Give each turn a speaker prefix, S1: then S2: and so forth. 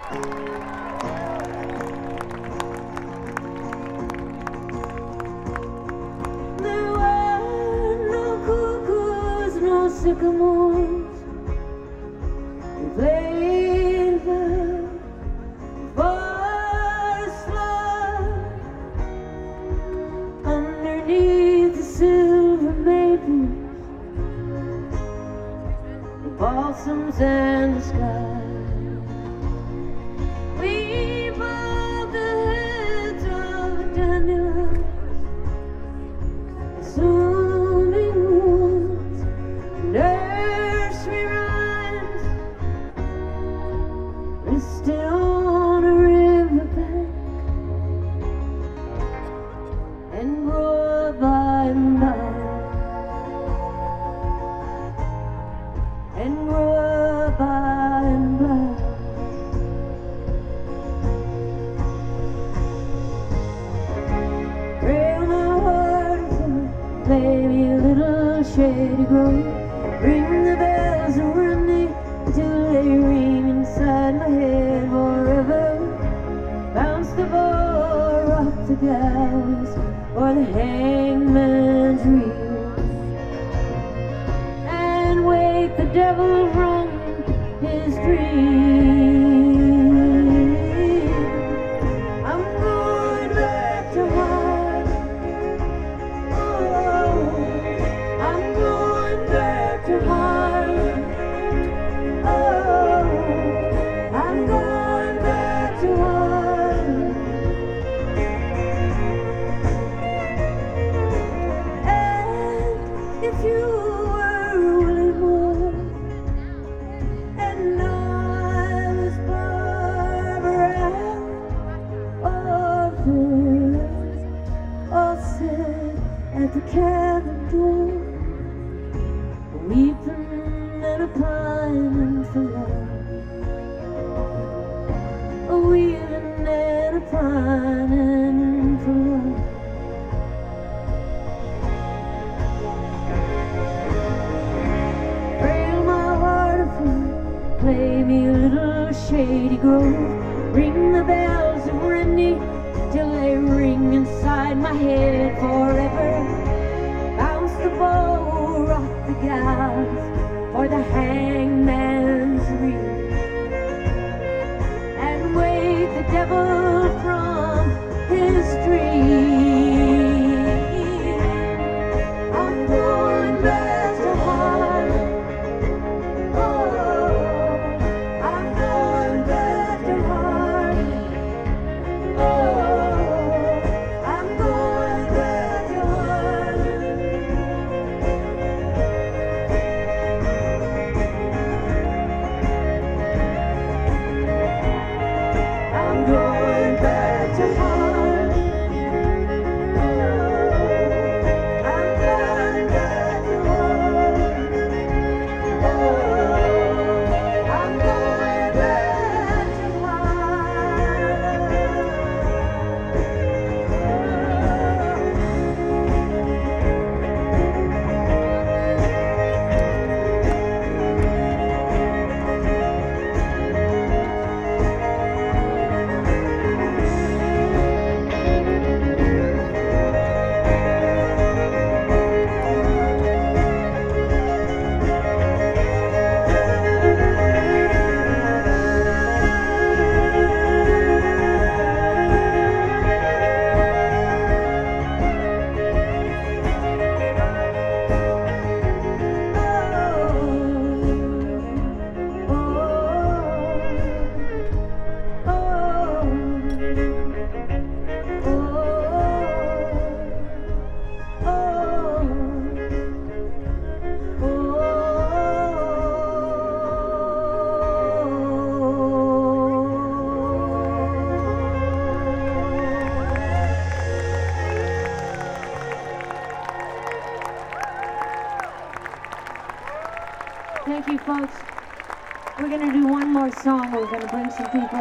S1: There were no cuckoos, no sycamores. We played the forest floor underneath the silver maples, the balsams and the sky. We bobbed the heads of dandelions, assuming woods, nursery rhymes, resting on a riverbank, and grow by and by, and grow by and by. Trail my heart full, baby, a little shady grove. Ring the bells and run me till they ring inside my head forever. Bounce the ball, rock the gallows, or the hangman's reel, and wake the devil from his dream. I'm going back to Harlem. Oh, I'm going back to Harlem. Oh, I'm going back to Harlem. And if you were Willie Moore and I was Barbara Ann, or Phyllis, all sit at the cabin door, weeping and a pining for love, a weeping and a pining for love. Frail my heart afloat, play me a little shady grove. Ring the bells of Rennie till they ring inside my head forever. Bounce the bow, rock the gallows, for the hangman's reel, and wake the devil from his dream. I'm going back to Harlem. Oh, I'm going back to Harlem. Oh, I'm going back to Harlem. I'm going back to Harlem. Oh, I'm going back to Harlem. Oh, I'm going back to Thank you, folks. We're going to do one more song. We're going to bring some people